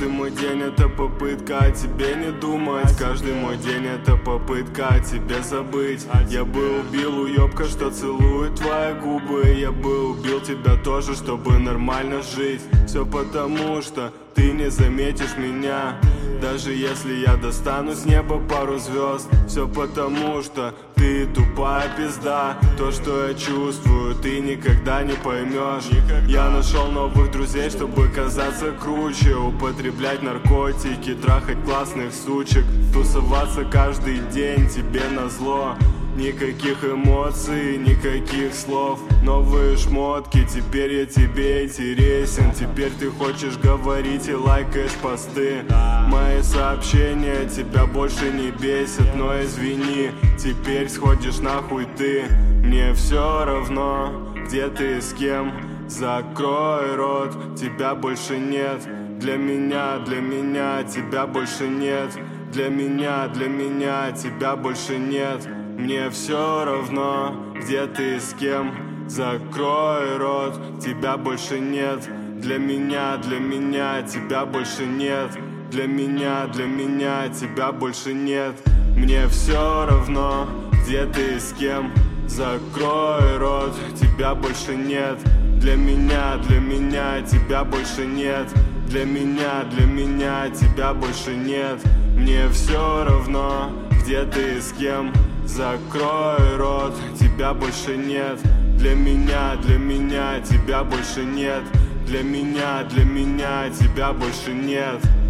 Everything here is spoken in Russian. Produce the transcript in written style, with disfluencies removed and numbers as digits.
Каждый мой день это попытка о тебе не думать. Каждый мой день это попытка о тебе забыть. Я бы убил уёбка, что целует твои губы. Я бы убил тебя тоже, чтобы нормально жить. Все потому, что ты не заметишь меня, даже если я достану с неба пару звезд. Все потому, что ты тупая пизда. То, что я чувствую, ты никогда не поймешь. Я нашел новых друзей, чтобы казаться круче. Употреблять наркотики, трахать классных сучек, тусоваться каждый день тебе назло. Никаких эмоций, никаких слов. Новые шмотки, теперь я тебе интересен. Теперь ты хочешь говорить и лайкаешь посты. Мои сообщения тебя больше не бесят. Но извини, теперь сходишь нахуй ты. Мне все равно, где ты и с кем. Закрой рот, тебя больше нет. Для меня тебя больше нет. Для меня тебя больше нет. Мне все равно, где ты и с кем. Закрой рот, тебя больше нет. Для меня тебя больше нет. Для меня тебя больше нет. Мне все равно, где ты и с кем. Закрой рот, тебя больше нет. Для меня тебя больше нет. Для меня тебя больше нет. Мне все равно, где ты и с кем. Закрой рот, тебя больше нет. Для меня тебя больше нет. Для меня тебя больше нет.